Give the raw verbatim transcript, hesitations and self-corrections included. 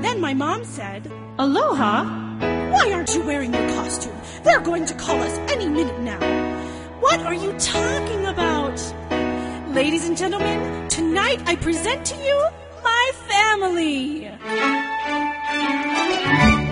then my mom said, Aloha? Why aren't you wearing your costume? They're going to call us any minute now. What are you talking about? Ladies and gentlemen, tonight I present to you my family.